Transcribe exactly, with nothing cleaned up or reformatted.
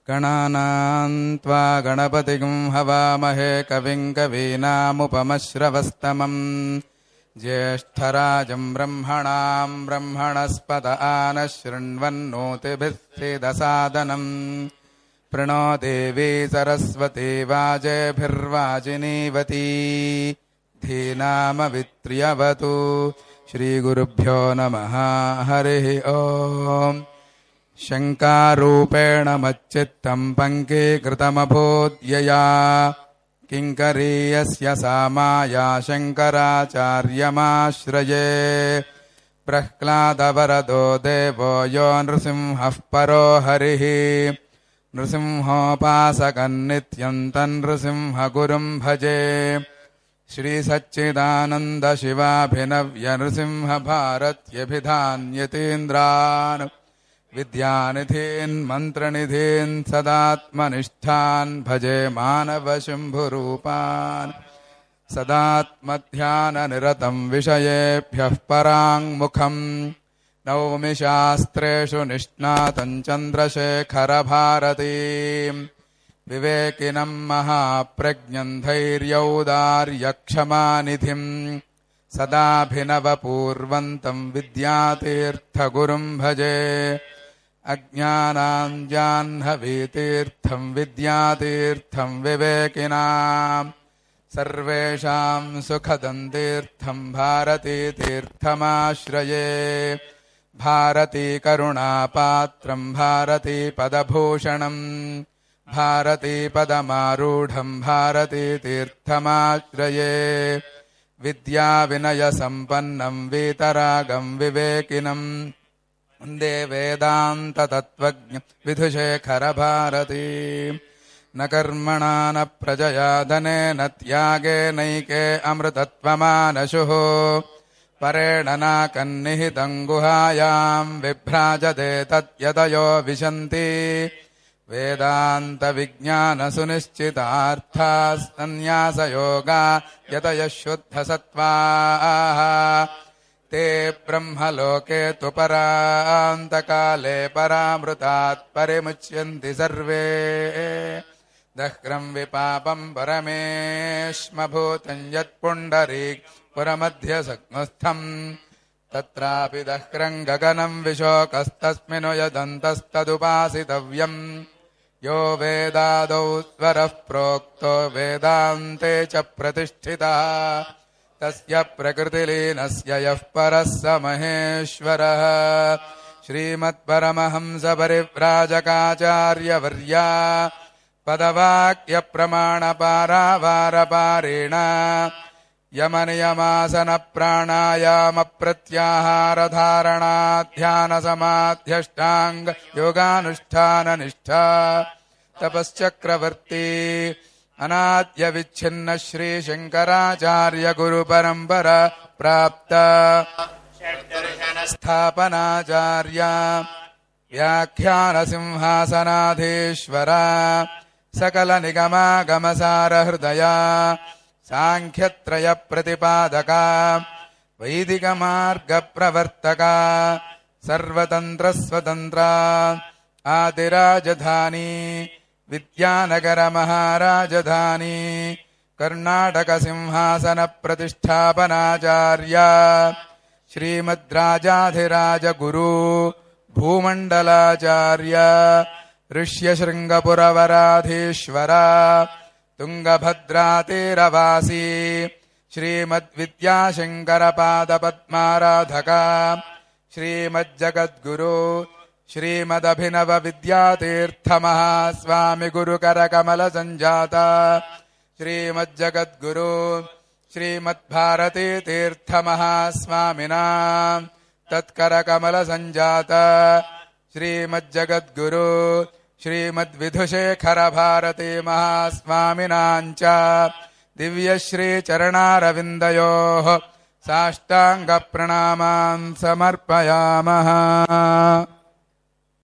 गणानां त्वा गणपतिं हवामहे कविं कवीनामुपमश्रवस्तमम् ज्येष्ठराजं ब्रह्मणां ब्रह्मणस्पत आनः शृण्वन्नोतिभिः सीदसादनम् प्रणो देवी सरस्वती वाजेभिर्वाजिनीवती धीनामवित्र्यवतु। श्रीगुरुभ्यो नमः। हरिः ओम्। शङ्कारूपेण मच्चित्तम् पङ्कीकृतमभूद्यया किङ्करीयस्य सा माया शङ्कराचार्यमाश्रये। प्रह्लादवरदो देवो यो नृसिंहः परो हरिः नृसिंहोपासकम् नित्यम् तन्नृसिंहगुरुम् भजे। श्रीसच्चिदानन्दशिवाभिनव्यनृसिंहभारत्यभिधान्यतीन्द्रान् विद्यानिधीन् मन्त्रनिधीन् सदात्मनिष्ठान् भजे मानवशम्भुरूपान्। सदात्मध्याननिरतम् विषयेभ्यः पराङ्मुखम् नौमि शास्त्रेषु निष्णातम् चन्द्रशेखरभारतीम् विवेकिनम् महाप्रज्ञम् धैर्यौदार्यक्षमानिधिम् सदाभिनवपूर्वन्तम् विद्यातीर्थगुरुम् भजे। अज्ञानाम् जाह्नवीतीर्थम् विद्यातीर्थम् विवेकिनाम् सर्वेषाम् सुखदम् तीर्थम् भारतीतीर्थमाश्रये। भारती करुणापात्रम् भारती पदभूषणम् भारती पदमारूढम् भारतीतीर्थमाश्रये। विद्याविनयसम्पन्नम् वीतरागम् विवेकिनम् वन्दे वेदान्ततत्त्वज्ञम् विधुशेखरभारती। न कर्मणा न प्रजया धनेन त्यागेनैके अमृतत्वमानशुः परेण नाकन्निहितम् गुहायाम् विभ्राजते तद्यतयो विशन्ति। वेदान्तविज्ञानसुनिश्चितार्थास्तन्न्यासयोगा यतयः शुद्धसत्त्वाः ते ब्रह्मलोके तु परान्तकाले परामृतात् परिमुच्यन्ति सर्वे। दह्रम् विपापम् परमेश्मभूतम् यत्पुण्डरीकपुरमध्यसग्मुस्थम् तत्रापि दह्रम् गगनम् विशोकस्तस्मिन् यदन्तस्तदुपासितव्यम्। यो वेदादौ स्वरः प्रोक्तो वेदान्ते च प्रतिष्ठितः तस्य प्रकृतिलीनस्य यः परः स महेश्वरः। श्रीमत्परमहंसपरिव्राजकाचार्यवर्या पदवाक्यप्रमाणपारावारपारेण यमनियमासनप्राणायामप्रत्याहारधारणाध्यानसमाध्यष्टाङ्ग योगानुष्ठाननिष्ठा तपश्चक्रवर्ती अनाद्यविच्छिन्न श्रीशङ्कराचार्यगुरुपरम्परा प्राप्त स्थापनाचार्य व्याख्यानसिंहासनाधीश्वरा सकलनिगमागमसारहृदया साङ्ख्यत्रयप्रतिपादका वैदिकमार्गप्रवर्तका सर्वतन्त्रस्वतन्त्रा आदिराजधानी विद्यानगरमहाराजधानी कर्णाटकसिंहासनप्रतिष्ठापनाचार्या श्रीमद्राजाधिराजगुरु भूमण्डलाचार्य ऋष्यशृङ्गपुरवराधीश्वरा तुङ्गभद्रातीरवासी श्रीमद्विद्याशङ्करपादपद्माराधका श्रीमज्जगद्गुरु श्रीमदभिनवविद्यातीर्थमहास्वामि गुरुकरकमलसञ्जाता श्रीमज्जगद्गुरु श्रीमद्भारतीतीर्थमहास्वामिना तत्करकमलसञ्जाता श्रीमज्जगद्गुरु श्रीमद्विधुशेखरभारती महास्वामिनाञ्च दिव्यश्रीचरणारविन्दयोः साष्टाङ्गप्रणामान् समर्पयामः।